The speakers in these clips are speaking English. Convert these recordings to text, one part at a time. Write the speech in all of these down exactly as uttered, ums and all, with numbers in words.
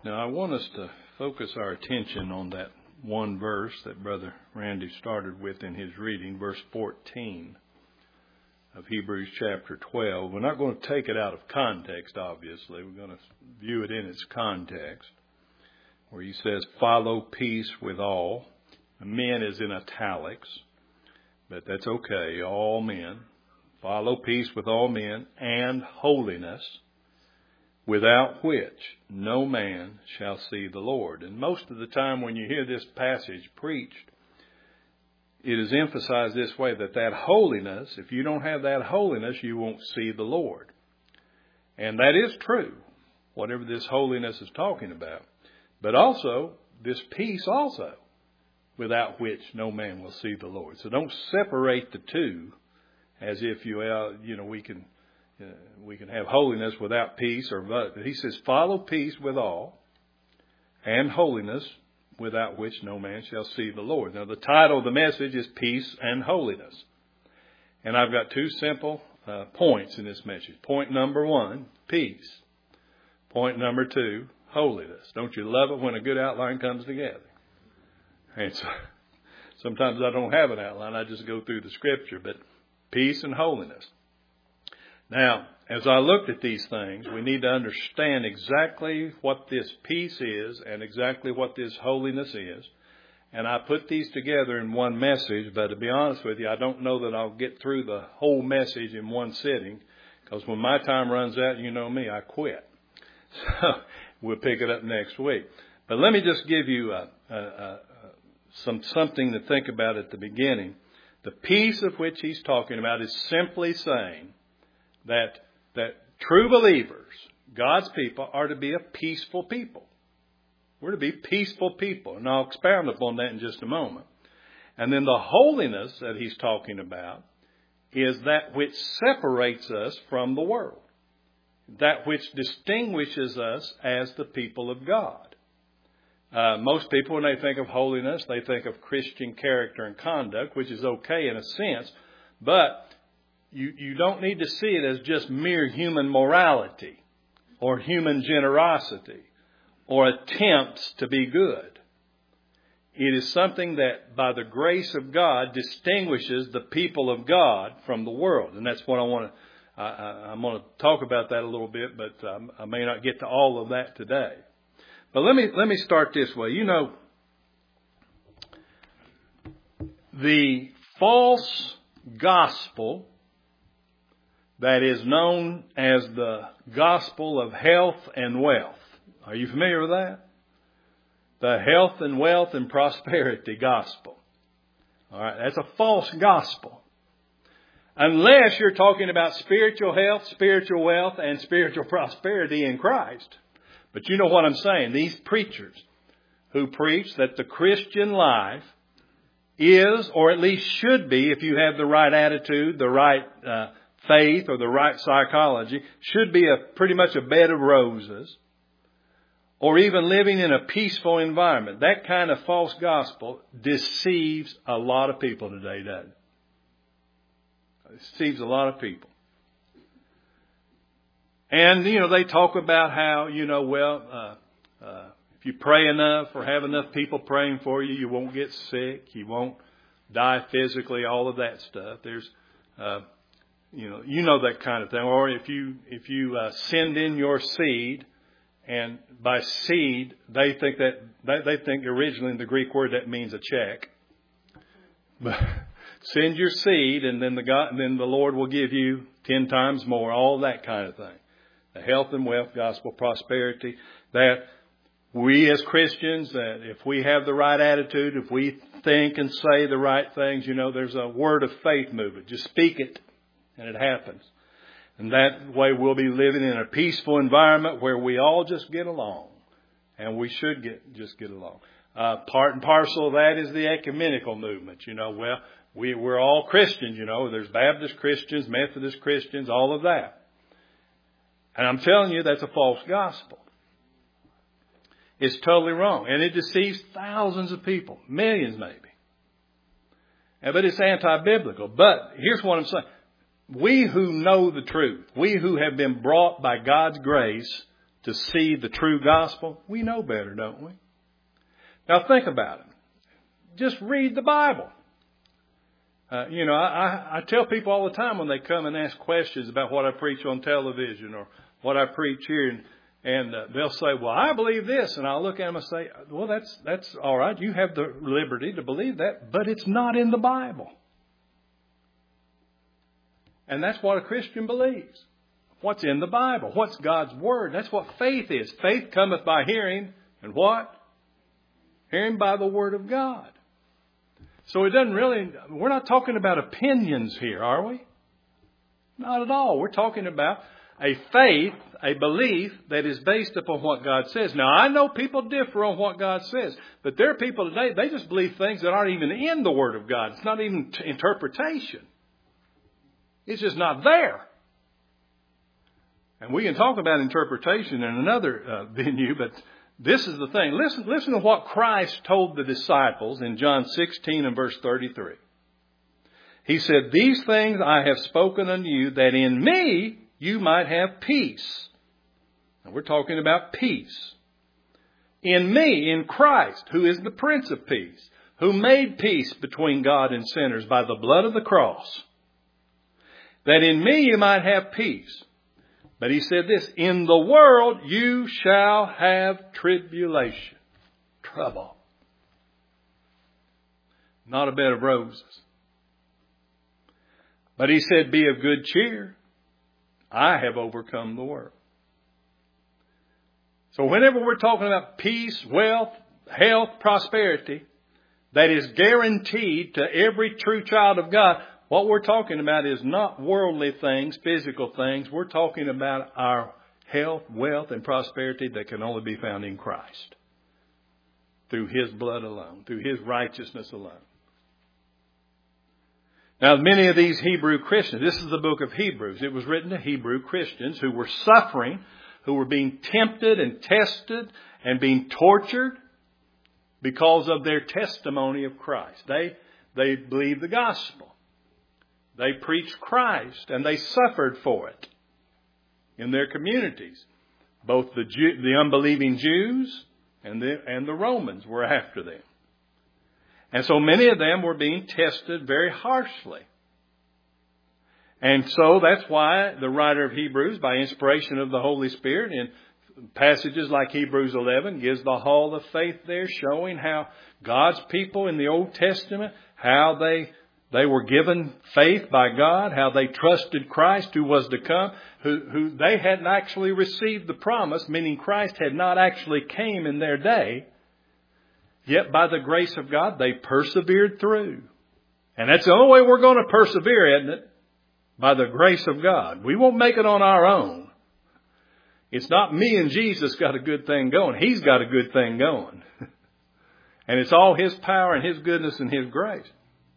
Now, I want us to focus our attention on that one verse that Brother Randy started with in his reading, verse fourteen of Hebrews chapter twelve. We're not going to take it out of context, obviously. We're going to view it in its context, where he says, follow peace with all. Men is in italics, but that's okay. All men. Follow peace with all men and holiness, without which no man shall see the Lord. And most of the time when you hear this passage preached, it is emphasized this way, that that holiness, if you don't have that holiness, you won't see the Lord. And that is true, whatever this holiness is talking about. But also, this peace also, without which no man will see the Lord. So don't separate the two as if you, uh, you know, we can uh, we can have holiness without peace. Or but he says, follow peace with all, and holiness, without which no man shall see the Lord. Now, the title of the message is Peace and Holiness. And I've got two simple uh, points in this message. Point number one, peace. Point number two, holiness. Don't you love it when a good outline comes together? And so, sometimes I don't have an outline. I just go through the scripture. But peace and holiness. Now, as I looked at these things, we need to understand exactly what this peace is and exactly what this holiness is. And I put these together in one message, but to be honest with you, I don't know that I'll get through the whole message in one sitting, because when my time runs out, you know me, I quit. So we'll pick it up next week. But let me just give you a, a, a, some something to think about at the beginning. The peace of which he's talking about is simply saying that that true believers, God's people, are to be a peaceful people. We're to be peaceful people. And I'll expound upon that in just a moment. And then the holiness that he's talking about is that which separates us from the world. That which distinguishes us as the people of God. Uh, most people, when they think of holiness, they think of Christian character and conduct, which is okay in a sense. But you, you don't need to see it as just mere human morality or human generosity or attempts to be good. It is something that, by the grace of God, distinguishes the people of God from the world. And that's what I want to, I, I'm going to talk about that a little bit, but um, I may not get to all of that today. But let me, let me start this way. You know, the false gospel that is known as the gospel of health and wealth. Are you familiar with that? The health and wealth and prosperity gospel. All right, that's a false gospel. Unless you're talking about spiritual health, spiritual wealth, and spiritual prosperity in Christ. But you know what I'm saying. These preachers who preach that the Christian life is, or at least should be, if you have the right attitude, the right uh, faith, or the right psychology, should be a pretty much a bed of roses, or even living in a peaceful environment. That kind of false gospel deceives a lot of people today, doesn't it? It deceives a lot of people. And, you know, they talk about how, you know, well, uh, uh, if you pray enough or have enough people praying for you, you won't get sick, you won't die physically, all of that stuff. There's, uh, you know, you know that kind of thing. Or if you, if you uh, send in your seed, and by seed, they think that, they, they think originally in the Greek word that means a check. But send your seed, and then the God, and then the Lord will give you ten times more, all that kind of thing. The health and wealth gospel, prosperity, that we as Christians, that if we have the right attitude, if we think and say the right things, you know, there's a word of faith movement. Just speak it and it happens. And that way we'll be living in a peaceful environment where we all just get along. And we should get just get along. Uh, part and parcel of that is the ecumenical movement. You know, well, we, we're all Christians, you know. There's Baptist Christians, Methodist Christians, all of that. And I'm telling you, that's a false gospel. It's totally wrong. And it deceives thousands of people, millions maybe. But it's anti-biblical. But here's what I'm saying. We who know the truth, we who have been brought by God's grace to see the true gospel? We know better, don't we? Now think about it. Just read the Bible. Uh, you know, I, I tell people all the time when they come and ask questions about what I preach on television or what I preach here, and, and uh, they'll say, well, I believe this. And I'll look at them and say, well, that's, that's all right. You have the liberty to believe that, but it's not in the Bible. And that's what a Christian believes. What's in the Bible? What's God's Word? That's what faith is. Faith cometh by hearing, and what? Hearing by the Word of God. So it doesn't really, we're not talking about opinions here, are we? Not at all. We're talking about a faith, a belief that is based upon what God says. Now, I know people differ on what God says, but there are people today, they just believe things that aren't even in the Word of God. It's not even t- interpretation. It's just not there. And we can talk about interpretation in another uh, venue, but this is the thing. Listen, listen to what Christ told the disciples in John sixteen and verse thirty-three. He said, these things I have spoken unto you, that in me you might have peace. And we're talking about peace. In me, in Christ, who is the Prince of Peace, who made peace between God and sinners by the blood of the cross. That in me you might have peace. But he said this, in the world you shall have tribulation, trouble. Not a bed of roses. But he said, be of good cheer. I have overcome the world. So whenever we're talking about peace, wealth, health, prosperity, that is guaranteed to every true child of God, what we're talking about is not worldly things, physical things. We're talking about our health, wealth, and prosperity that can only be found in Christ. Through His blood alone, through His righteousness alone. Now, many of these Hebrew Christians, this is the book of Hebrews. It was written to Hebrew Christians who were suffering, who were being tempted and tested and being tortured because of their testimony of Christ. They, they believed the gospel. They preached Christ, and they suffered for it in their communities. Both the Jew, the unbelieving Jews and the, and the Romans were after them. And so many of them were being tested very harshly. And so that's why the writer of Hebrews, by inspiration of the Holy Spirit, in passages like Hebrews eleven, gives the hall of faith there, showing how God's people in the Old Testament, how they They were given faith by God, how they trusted Christ who was to come, who, who they hadn't actually received the promise, meaning Christ had not actually came in their day. Yet by the grace of God, they persevered through. And that's the only way we're going to persevere, isn't it? By the grace of God. We won't make it on our own. It's not me and Jesus got a good thing going. He's got a good thing going. And it's all His power and His goodness and His grace.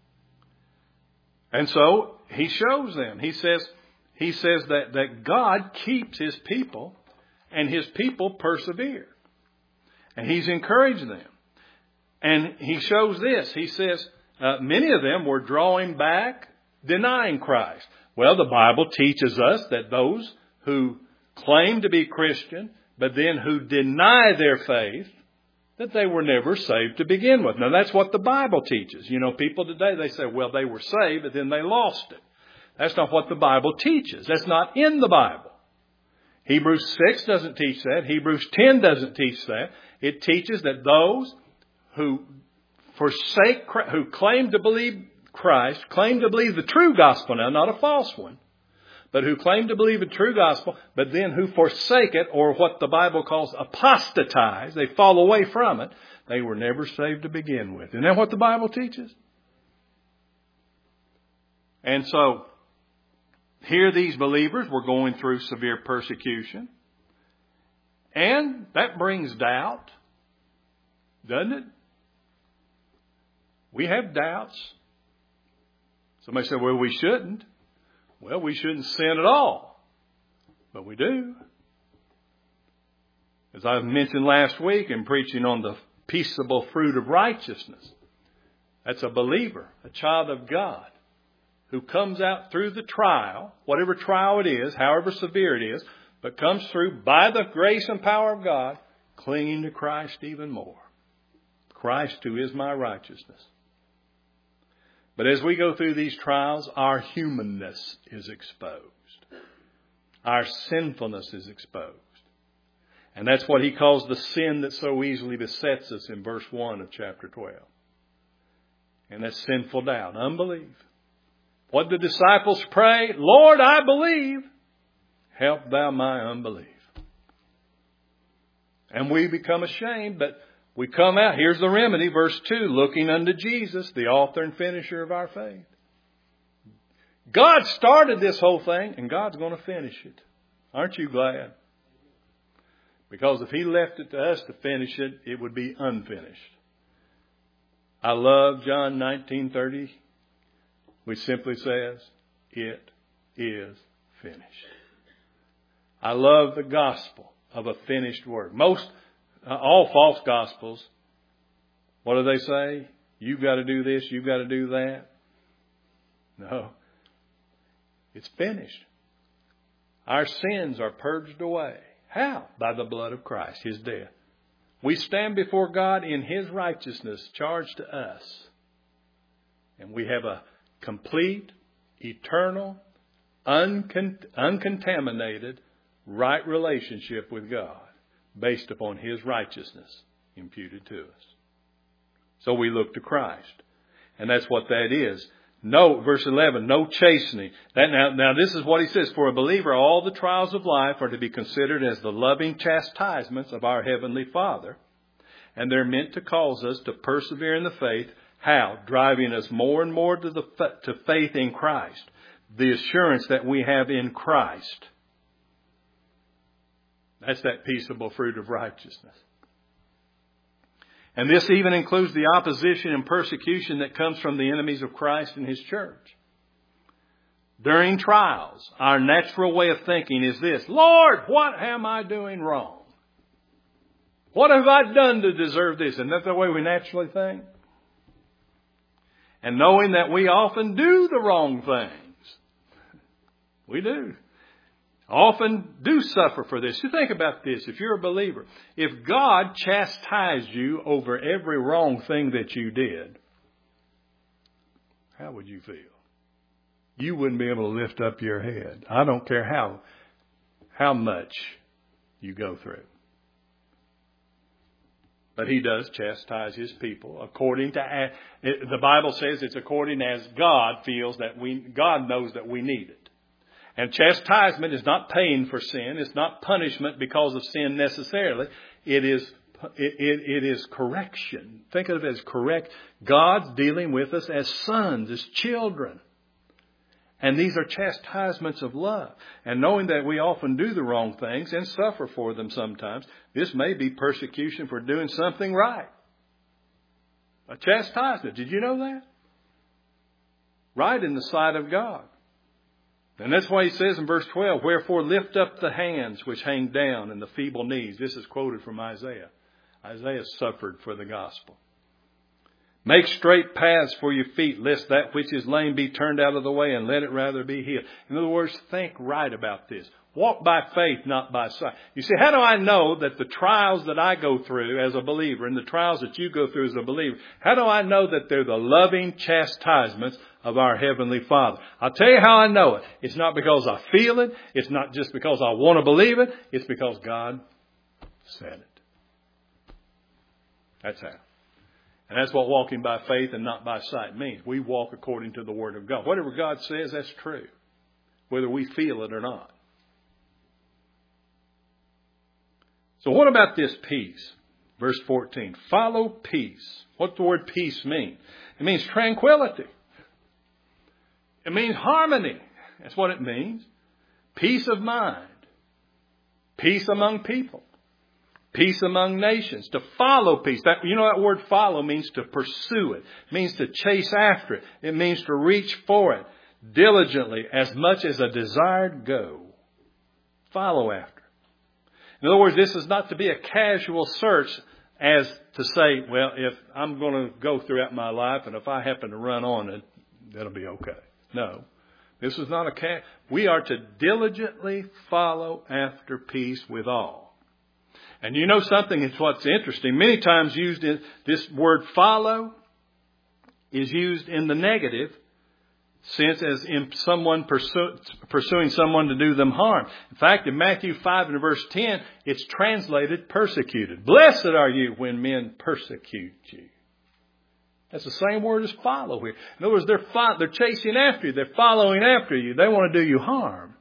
And so He shows them. He says, he says that, that God keeps His people and His people persevere. And He's encouraged them. And He shows this. He says uh, many of them were drawing back, denying Christ. Well, the Bible teaches us that those who claim to be Christian, but then who deny their faith, that they were never saved to begin with. Now, that's what the Bible teaches. You know, people today, they say, well, they were saved, but then they lost it. That's not what the Bible teaches. That's not in the Bible. Hebrews six doesn't teach that. Hebrews ten doesn't teach that. It teaches that those who forsake, who claim to believe Christ, claim to believe the true gospel now, not a false one, but who claim to believe a true gospel, but then who forsake it, or what the Bible calls apostatize, they fall away from it, they were never saved to begin with. Isn't that what the Bible teaches? And so, here these believers were going through severe persecution. And that brings doubt, doesn't it? We have doubts. Somebody said, well, we shouldn't. Well, we shouldn't sin at all. But we do. As I mentioned last week in preaching on the peaceable fruit of righteousness, that's a believer, a child of God, who comes out through the trial, whatever trial it is, however severe it is, but comes through by the grace and power of God, clinging to Christ even more. Christ who is my righteousness. But as we go through these trials, our humanness is exposed. Our sinfulness is exposed. And that's what he calls the sin that so easily besets us in verse one of chapter twelve. And that's sinful doubt, unbelief. What did the disciples pray? Lord, I believe. Help thou my unbelief. And we become ashamed, but we come out. Here's the remedy, verse two, looking unto Jesus, the author and finisher of our faith. God started this whole thing, and God's going to finish it. Aren't you glad? Because if he left it to us to finish it, it would be unfinished. I love John nineteen thirty, which simply says, it is finished. I love the gospel of a finished word. Most, uh, all false gospels, what do they say? You've got to do this, you've got to do that. No. It's finished. Our sins are purged away. How? By the blood of Christ, his death. We stand before God in his righteousness charged to us. And we have a complete, eternal, uncont- uncontaminated, right relationship with God based upon his righteousness imputed to us. So we look to Christ. And that's what that is. No, verse eleven, no chastening. That now, now this is what he says. For a believer, all the trials of life are to be considered as the loving chastisements of our Heavenly Father. And they're meant to cause us to persevere in the faith. How? Driving us more and more to the to faith in Christ. The assurance that we have in Christ. That's that peaceable fruit of righteousness. And this even includes the opposition and persecution that comes from the enemies of Christ and his church. During trials, our natural way of thinking is this: Lord, what am I doing wrong? What have I done to deserve this? Isn't that the way we naturally think? And knowing that we often do the wrong things. We do. Often do suffer for this. You think about this. If you're a believer, if God chastised you over every wrong thing that you did, how would you feel? You wouldn't be able to lift up your head. I don't care how, how much you go through. But he does chastise his people according to, the Bible says it's according as God feels that we, God knows that we need it. And chastisement is not paying for sin. It's not punishment because of sin necessarily. It is, it, it, it is correction. Think of it as correct. God's dealing with us as sons, as children. And these are chastisements of love. And knowing that we often do the wrong things and suffer for them sometimes, this may be persecution for doing something right. A chastisement. Did you know that? Right in the sight of God. And that's why he says in verse twelve, wherefore lift up the hands which hang down and the feeble knees. This is quoted from Isaiah. Isaiah suffered for the gospel. Make straight paths for your feet, lest that which is lame be turned out of the way, and let it rather be healed. In other words, think right about this. Walk by faith, not by sight. You see, how do I know that the trials that I go through as a believer and the trials that you go through as a believer, how do I know that they're the loving chastisements of our Heavenly Father? I'll tell you how I know it. It's not because I feel it. It's not just because I want to believe it. It's because God said it. That's how. And that's what walking by faith and not by sight means. We walk according to the Word of God. Whatever God says, that's true, whether we feel it or not. So what about this peace? Verse fourteen. Follow peace. What's the word peace mean? It means tranquility. It means harmony. That's what it means. Peace of mind. Peace among people. Peace among nations. To follow peace. That, you know that word follow means to pursue it. It means to chase after it. It means to reach for it diligently as much as a desired go. Follow after. In other words, this is not to be a casual search as to say, well, if I'm going to go throughout my life and if I happen to run on it, that'll be okay. No. This is not a cat. We are to diligently follow after peace with all. And you know something, it's what's interesting. Many times used in this word follow is used in the negative sense, as in someone pursue, pursuing someone to do them harm. In fact, in Matthew five and verse ten, it's translated persecuted. Blessed are you when men persecute you. That's the same word as follow here. In other words, they're, fo- they're chasing after you. They're following after you. They want to do you harm.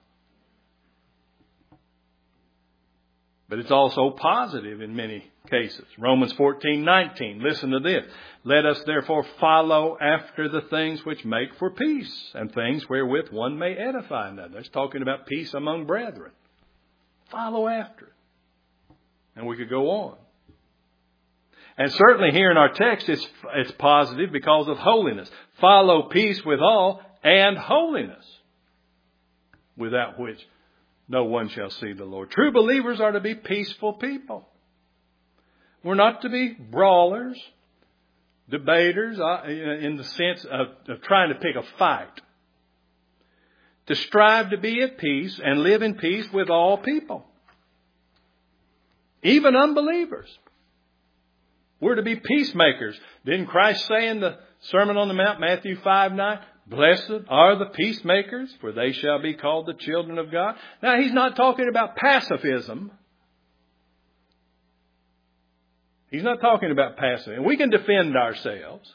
But it's also positive in many cases. Romans fourteen nineteen. Listen to this. Let us therefore follow after the things which make for peace, and things wherewith one may edify another. It's talking about peace among brethren. Follow after it. And we could go on. And certainly here in our text, it's, it's positive because of holiness. Follow peace with all and holiness, without which no one shall see the Lord. True believers are to be peaceful people. We're not to be brawlers, debaters, in the sense of, of trying to pick a fight. To strive to be at peace and live in peace with all people, even unbelievers. We're to be peacemakers. Didn't Christ say in the Sermon on the Mount, Matthew five nine, blessed are the peacemakers, for they shall be called the children of God. Now, he's not talking about pacifism. He's not talking about pacifism. We can defend ourselves.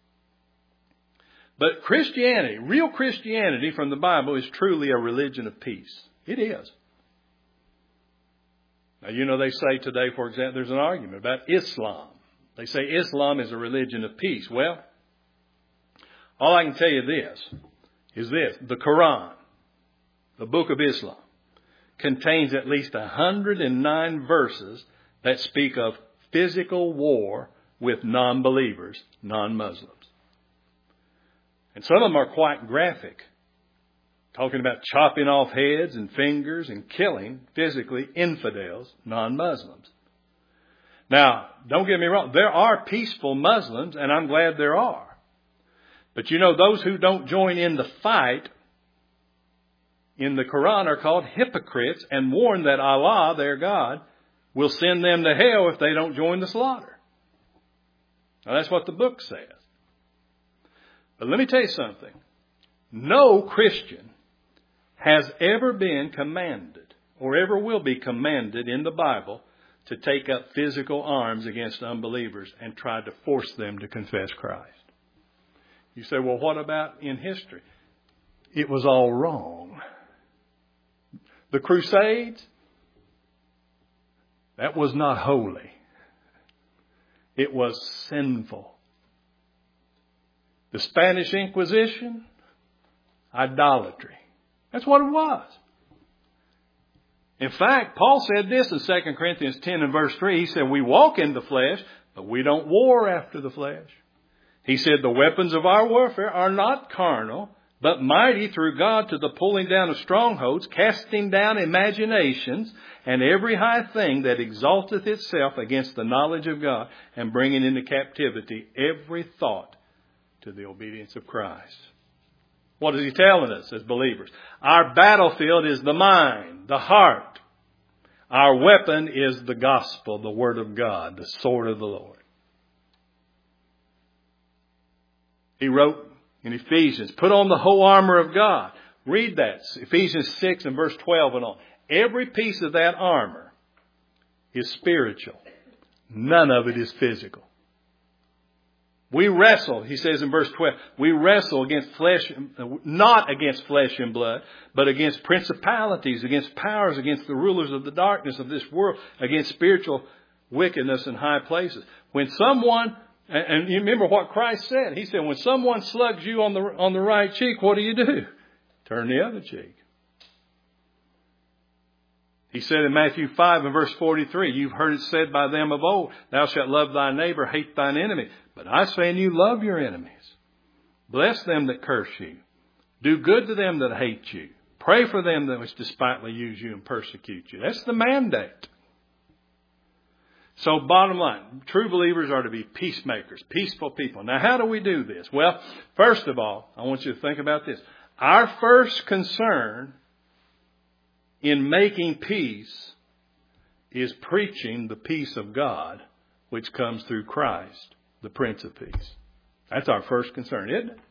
But Christianity, real Christianity from the Bible, is truly a religion of peace. It is. Now, you know, they say today, for example, there's an argument about Islam. They say Islam is a religion of peace. Well, all I can tell you this is this. The Quran, the book of Islam, contains at least one hundred nine verses that speak of physical war with non-believers, non-Muslims. And some of them are quite graphic, talking about chopping off heads and fingers and killing physically infidels, non-Muslims. Now, don't get me wrong. There are peaceful Muslims, and I'm glad there are. But you know, those who don't join in the fight in the Quran are called hypocrites and warn that Allah, their God, will send them to hell if they don't join the slaughter. Now, that's what the book says. But let me tell you something. No Christian has ever been commanded or ever will be commanded in the Bible to take up physical arms against unbelievers and try to force them to confess Christ. You say, well, what about in history? It was all wrong. The Crusades, that was not holy. It was sinful. The Spanish Inquisition, idolatry. That's what it was. In fact, Paul said this in Second Corinthians ten and verse three. He said, we walk in the flesh, but we don't war after the flesh. He said, the weapons of our warfare are not carnal, but mighty through God to the pulling down of strongholds, casting down imaginations, and every high thing that exalteth itself against the knowledge of God, and bringing into captivity every thought to the obedience of Christ. What is he telling us as believers? Our battlefield is the mind, the heart. Our weapon is the gospel, the word of God, the sword of the Lord. He wrote in Ephesians, put on the whole armor of God. Read that, Ephesians six and verse twelve and on. Every piece of that armor is spiritual. None of it is physical. We wrestle, he says in verse twelve, we wrestle against flesh, not against flesh and blood, but against principalities, against powers, against the rulers of the darkness of this world, against spiritual wickedness in high places. When someone, and you remember what Christ said, he said, when someone slugs you on the, on the right cheek, what do you do? Turn the other cheek. He said in Matthew five and verse forty-three, you've heard it said by them of old, thou shalt love thy neighbor, hate thine enemy. But I say unto you, love your enemies. Bless them that curse you. Do good to them that hate you. Pray for them that which despitefully use you and persecute you. That's the mandate. So bottom line, true believers are to be peacemakers, peaceful people. Now how do we do this? Well, first of all, I want you to think about this. Our first concern in making peace is preaching the peace of God, which comes through Christ, the Prince of Peace. That's our first concern, isn't it?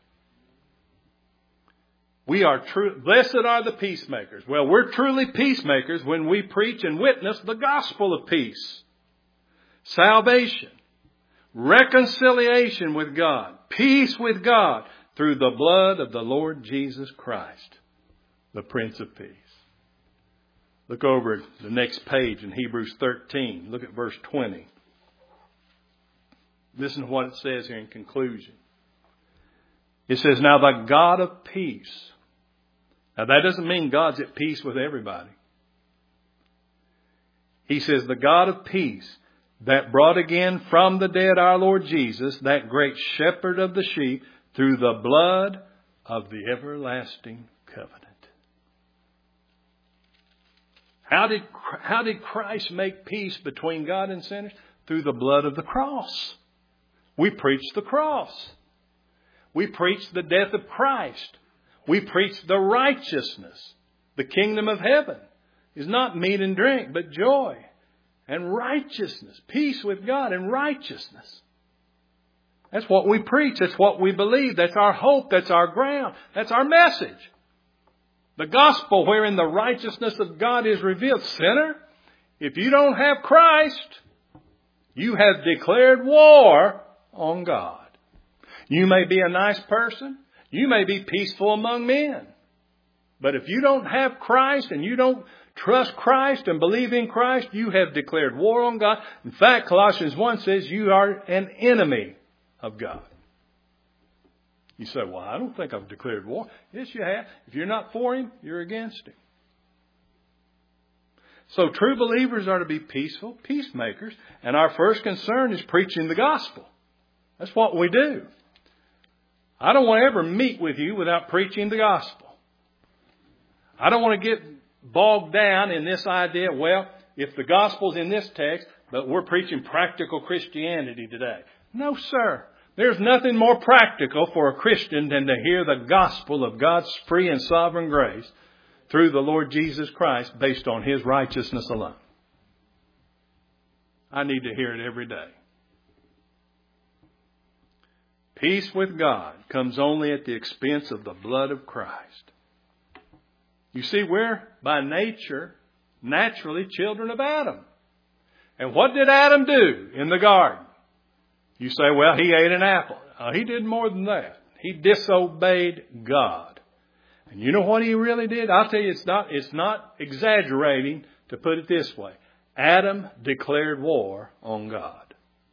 We are true. Blessed are the peacemakers. Well, we're truly peacemakers when we preach and witness the gospel of peace, salvation, reconciliation with God, peace with God through the blood of the Lord Jesus Christ, the Prince of Peace. Look over at the next page in Hebrews thirteen. Look at verse twenty. Listen to what it says here in conclusion. It says, now the God of peace. Now that doesn't mean God's at peace with everybody. He says, the God of peace that brought again from the dead our Lord Jesus, that great shepherd of the sheep, through the blood of the everlasting covenant. How did, how did Christ make peace between God and sinners? Through the blood of the cross. We preach the cross. We preach the death of Christ. We preach the righteousness. The kingdom of heaven is not meat and drink, but joy and righteousness. Peace with God and righteousness. That's what we preach. That's what we believe. That's our hope. That's our ground. That's our message. The gospel wherein the righteousness of God is revealed. Sinner, if you don't have Christ, you have declared war on God. You may be a nice person. You may be peaceful among men. But if you don't have Christ and you don't trust Christ and believe in Christ, you have declared war on God. In fact, Colossians one says you are an enemy of God. You say, well, I don't think I've declared war. Yes, you have. If you're not for Him, you're against Him. So true believers are to be peaceful, peacemakers. And our first concern is preaching the gospel. That's what we do. I don't want to ever meet with you without preaching the gospel. I don't want to get bogged down in this idea, well, if the gospel's in this text, but we're preaching practical Christianity today. No, sir. There's nothing more practical for a Christian than to hear the gospel of God's free and sovereign grace through the Lord Jesus Christ based on His righteousness alone. I need to hear it every day. Peace with God comes only at the expense of the blood of Christ. You see, we're by nature, naturally children of Adam. And what did Adam do in the garden? You say, well, he ate an apple. Uh, he did more than that. He disobeyed God. And you know what he really did? I'll tell you, it's not, it's not exaggerating to put it this way. Adam declared war on God.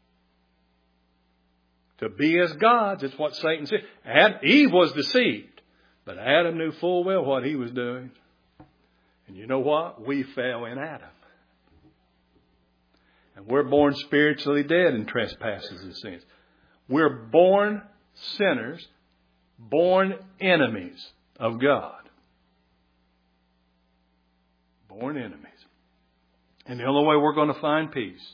To be as gods, it's what Satan said. Adam, Eve was deceived, but Adam knew full well what he was doing. And you know what? We fell in Adam. And we're born spiritually dead in trespasses and sins. We're born sinners, born enemies of God. Born enemies. And the only way we're going to find peace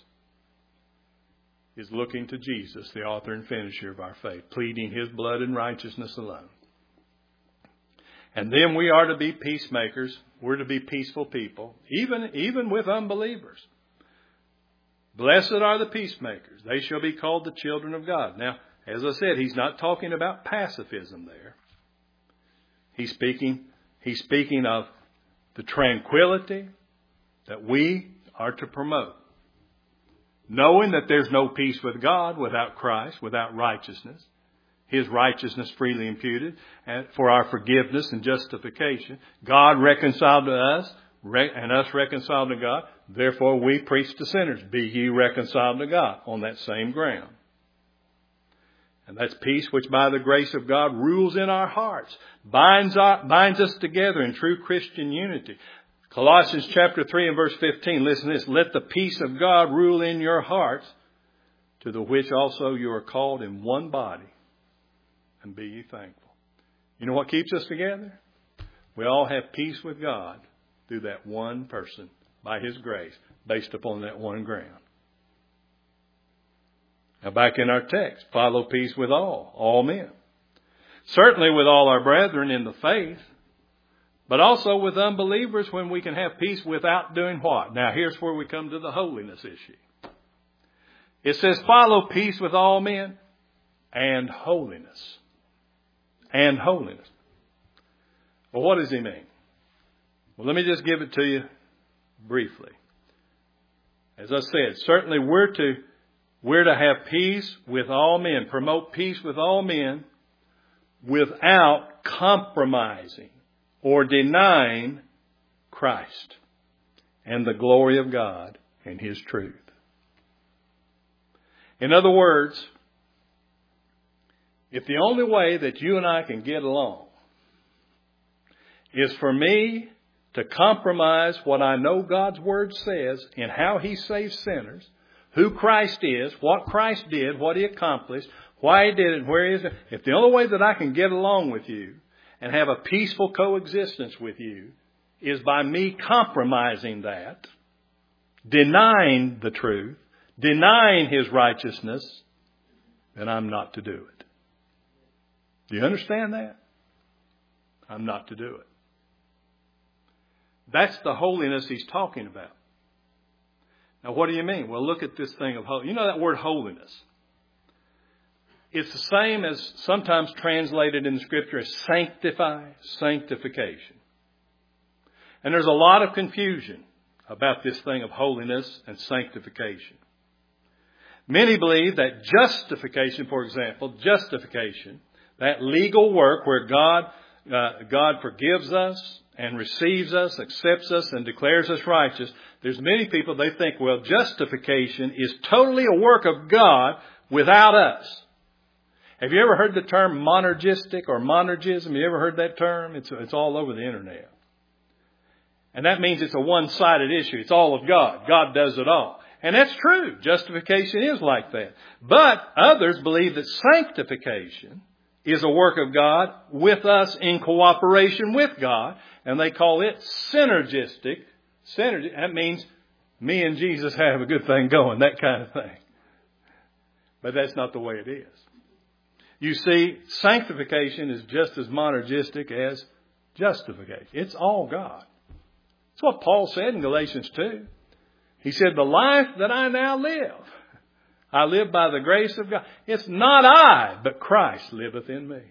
is looking to Jesus, the author and finisher of our faith, pleading His blood and righteousness alone. And then we are to be peacemakers. We're to be peaceful people, even, even with unbelievers. Blessed are the peacemakers. They shall be called the children of God. Now, as I said, he's not talking about pacifism there. He's speaking, he's speaking of the tranquility that we are to promote. Knowing that there's no peace with God without Christ, without righteousness. His righteousness freely imputed and for our forgiveness and justification. God reconciled to us and us reconciled to God. Therefore we preach to sinners, be ye reconciled to God, on that same ground. And that's peace which by the grace of God rules in our hearts, binds, our, binds us together in true Christian unity. Colossians chapter three and verse fifteen, listen to this. Let the peace of God rule in your hearts, to the which also you are called in one body, and be ye thankful. You know what keeps us together? We all have peace with God through that one person, by His grace, based upon that one ground. Now back in our text, follow peace with all, all men. Certainly with all our brethren in the faith, but also with unbelievers when we can have peace without doing what? Now here's where we come to the holiness issue. It says, follow peace with all men and holiness. And holiness. Well, what does he mean? Well, let me just give it to you briefly. As I said, certainly we're to, we're to have peace with all men, promote peace with all men without compromising or denying Christ and the glory of God and His truth. In other words, if the only way that you and I can get along is for me to compromise what I know God's Word says in how He saves sinners, who Christ is, what Christ did, what He accomplished, why He did it, where He is, if the only way that I can get along with you and have a peaceful coexistence with you is by me compromising that, denying the truth, denying His righteousness, then I'm not to do it. Do you understand that? I'm not to do it. That's the holiness he's talking about. Now, what do you mean? Well, look at this thing of holiness. You know that word holiness? It's the same as sometimes translated in the Scripture as sanctify, sanctification. And there's a lot of confusion about this thing of holiness and sanctification. Many believe that justification, for example, justification, that legal work where God, uh, God forgives us and receives us, accepts us, and declares us righteous. There's many people, they think, well, justification is totally a work of God without us. Have you ever heard the term monergistic or monergism? You ever heard that term? It's, it's all over the internet. And that means it's a one-sided issue. It's all of God. God does it all. And that's true. Justification is like that. But others believe that sanctification is a work of God with us in cooperation with God. And they call it synergistic. Synergy, that means me and Jesus have a good thing going, that kind of thing. But that's not the way it is. You see, sanctification is just as monergistic as justification. It's all God. That's what Paul said in Galatians two. He said, the life that I now live, I live by the grace of God. It's not I, but Christ liveth in me.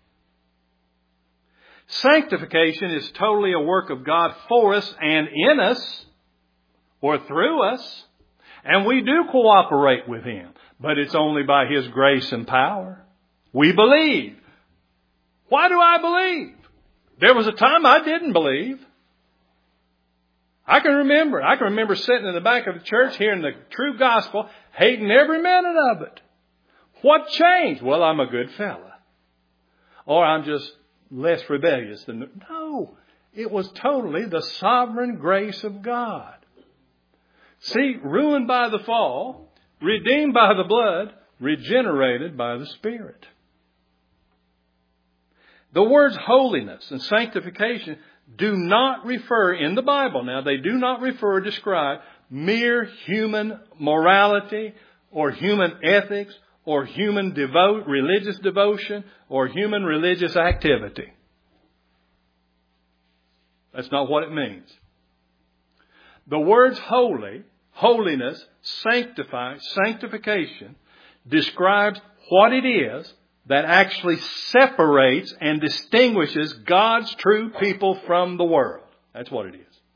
Sanctification is totally a work of God for us and in us, or through us. And we do cooperate with Him, but it's only by His grace and power. We believe. Why do I believe? There was a time I didn't believe. I can remember. I can remember sitting in the back of the church hearing the true gospel, hating every minute of it. What changed? Well, I'm a good fella. Or I'm just less rebellious than... No, it was totally the sovereign grace of God. See, ruined by the fall, redeemed by the blood, regenerated by the Spirit. The words holiness and sanctification do not refer in the Bible. Now, they do not refer or describe mere human morality or human ethics or human devote, religious devotion or human religious activity. That's not what it means. The words holy, holiness, sanctify, sanctification describes what it is that actually separates and distinguishes God's true people from the world. That's what it is.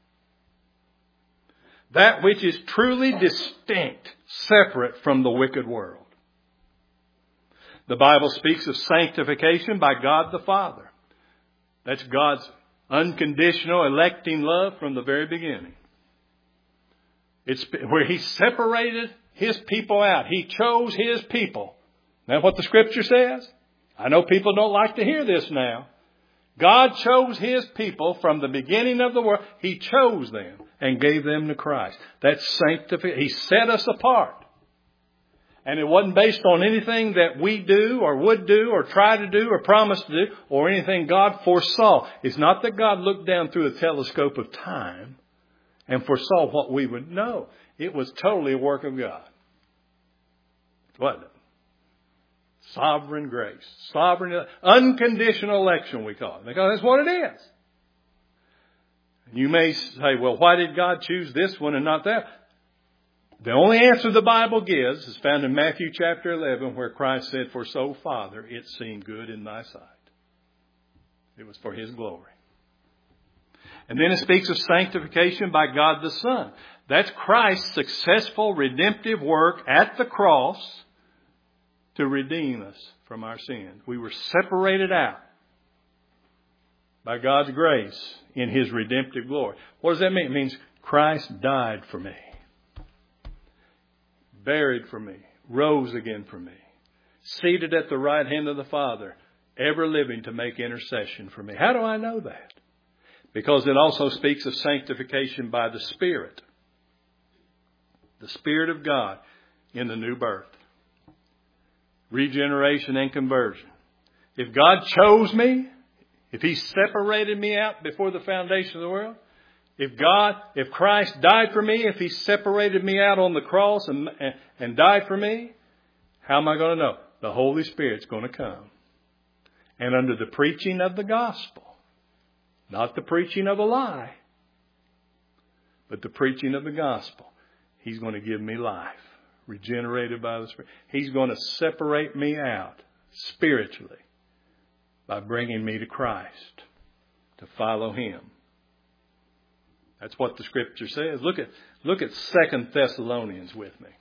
That which is truly distinct, separate from the wicked world. The Bible speaks of sanctification by God the Father. That's God's unconditional electing love from the very beginning. It's where He separated His people out. He chose His people. That's what the Scripture says. I know people don't like to hear this now. God chose His people from the beginning of the world. He chose them and gave them to Christ. That's sanctification. He set us apart. And it wasn't based on anything that we do or would do or try to do or promise to do or anything God foresaw. It's not that God looked down through a telescope of time and foresaw what we would know. It was totally a work of God. Wasn't it? Sovereign grace. Sovereign, unconditional election, we call it. Because that's what it is. You may say, well, why did God choose this one and not that? The only answer the Bible gives is found in Matthew chapter eleven, where Christ said, for so, Father, it seemed good in thy sight. It was for His glory. And then it speaks of sanctification by God the Son. That's Christ's successful redemptive work at the cross to redeem us from our sins. We were separated out by God's grace in His redemptive glory. What does that mean? It means Christ died for me, buried for me, rose again for me, seated at the right hand of the Father, ever living to make intercession for me. How do I know that? Because it also speaks of sanctification by the Spirit. The Spirit of God in the new birth. Regeneration and conversion. If God chose me, if He separated me out before the foundation of the world, if God, if Christ died for me, if He separated me out on the cross and, and, and died for me, how am I going to know? The Holy Spirit's going to come. And under the preaching of the gospel, not the preaching of a lie, but the preaching of the gospel, He's going to give me life, regenerated by the Spirit. He's going to separate me out spiritually by bringing me to Christ, to follow Him. That's what the Scripture says. Look at, look at Second Thessalonians with me.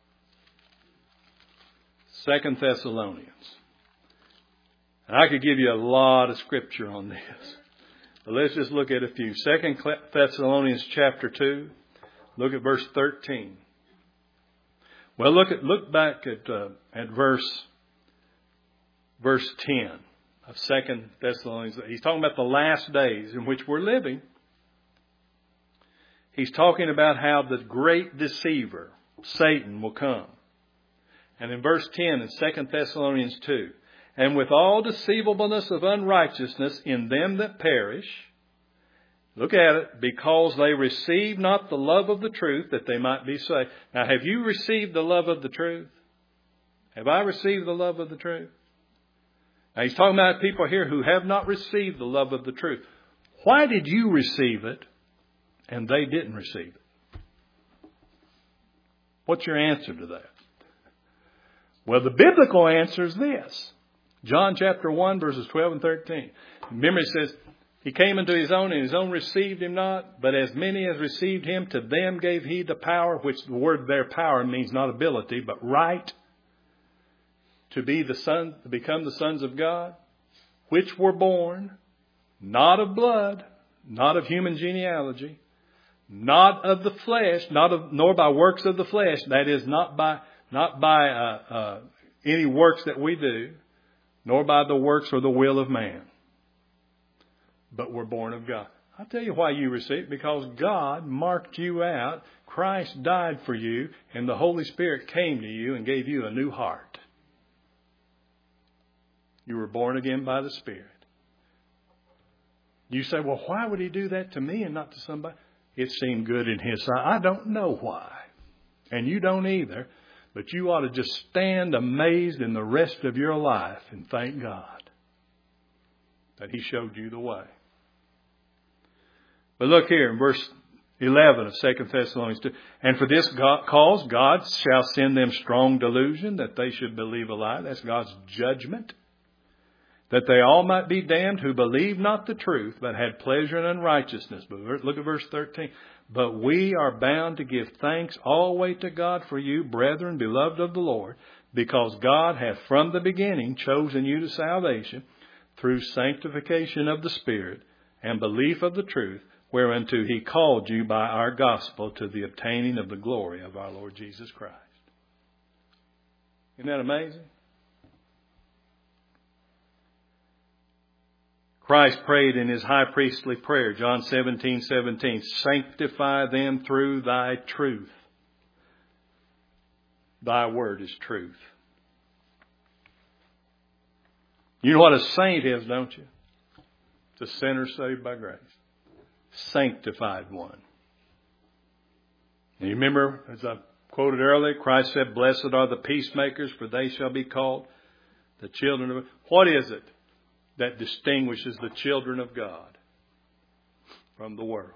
Second Thessalonians. And I could give you a lot of Scripture on this. But let's just look at a few. Second Thessalonians chapter two. Look at verse thirteen. Well, look at look back at uh, at verse verse ten of Second Thessalonians. He's talking about the last days in which we're living. He's talking about how the great deceiver, Satan, will come. And in verse ten in Second Thessalonians two, and with all deceivableness of unrighteousness in them that perish, look at it, because they receive not the love of the truth that they might be saved. Now, have you received the love of the truth? Have I received the love of the truth? Now, he's talking about people here who have not received the love of the truth. Why did you receive it and they didn't receive it? What's your answer to that? Well, the biblical answer is this. John chapter one, verses twelve and thirteen. Remember, it says, He came into His own, and His own received Him not. But as many as received Him, to them gave He the power, which the word there, power, means not ability, but right, to be the son, to become the sons of God, which were born, not of blood, not of human genealogy, not of the flesh, not of, nor by works of the flesh. That is, not by, not by uh, uh, any works that we do, nor by the works or the will of man, but were born of God. I'll tell you why you received. Because God marked you out. Christ died for you. And the Holy Spirit came to you and gave you a new heart. You were born again by the Spirit. You say, well, why would He do that to me and not to somebody? It seemed good in His sight. I don't know why. And you don't either. But you ought to just stand amazed in the rest of your life and thank God that He showed you the way. But look here in verse eleven of Second Thessalonians two. And for this cause God shall send them strong delusion, that they should believe a lie. That's God's judgment. That they all might be damned who believe not the truth, but had pleasure in unrighteousness. But look at verse thirteen. But we are bound to give thanks always to God for you, brethren, beloved of the Lord, because God hath from the beginning chosen you to salvation through sanctification of the Spirit and belief of the truth, whereunto He called you by our gospel to the obtaining of the glory of our Lord Jesus Christ. Isn't that amazing? Christ prayed in His high priestly prayer, John seventeen seventeen, sanctify them through Thy truth. Thy word is truth. You know what a saint is, don't you? It's a sinner saved by grace. Sanctified one. And you remember, as I quoted earlier, Christ said, blessed are the peacemakers, for they shall be called The children of what is it that distinguishes the children of God from the world?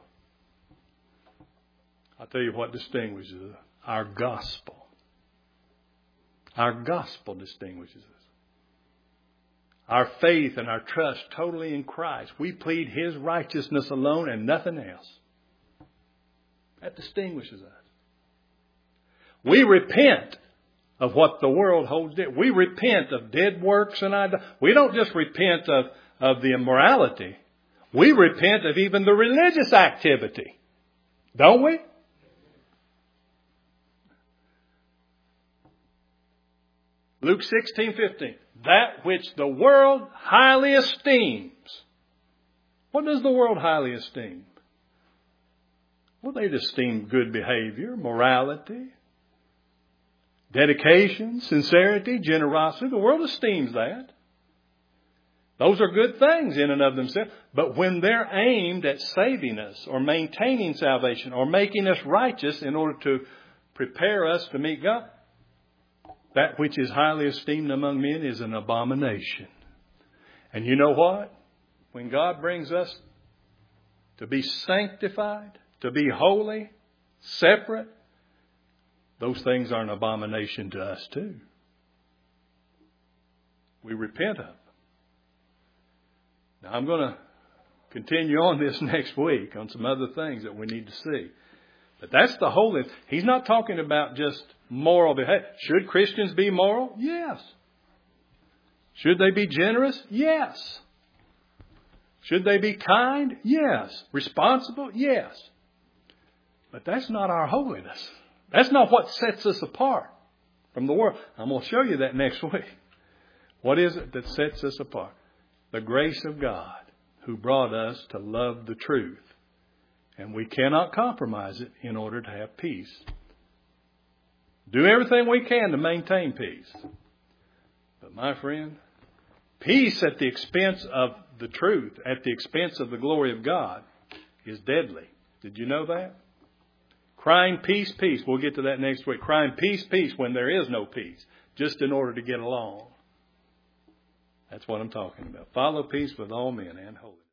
I'll tell you what distinguishes us. Our gospel. Our gospel distinguishes us. Our faith and our trust totally in Christ. We plead His righteousness alone and nothing else. That distinguishes us. We repent of what the world holds dear. We repent of dead works and idolatry. We don't just repent of, of the immorality. We repent of even the religious activity. Don't we? Luke sixteen fifteen. That which the world highly esteems. What does the world highly esteem? Well, they esteem good behavior, morality, dedication, sincerity, generosity. The world esteems that. Those are good things in and of themselves. But when they're aimed at saving us or maintaining salvation or making us righteous in order to prepare us to meet God, that which is highly esteemed among men is an abomination. And you know what? When God brings us to be sanctified, to be holy, separate, those things are an abomination to us too. We repent of them. Now I'm going to continue on this next week on some other things that we need to see. But that's the holiness. He's not talking about just moral behavior. Should Christians be moral? Yes. Should they be generous? Yes. Should they be kind? Yes. Responsible? Yes. But that's not our holiness. That's not what sets us apart from the world. I'm going to show you that next week. What is it that sets us apart? The grace of God who brought us to love the truth. And we cannot compromise it in order to have peace. Do everything we can to maintain peace. But my friend, peace at the expense of the truth, at the expense of the glory of God, is deadly. Did you know that? Crying peace, peace. We'll get to that next week. Crying peace, peace when there is no peace, just in order to get along. That's what I'm talking about. Follow peace with all men and holiness.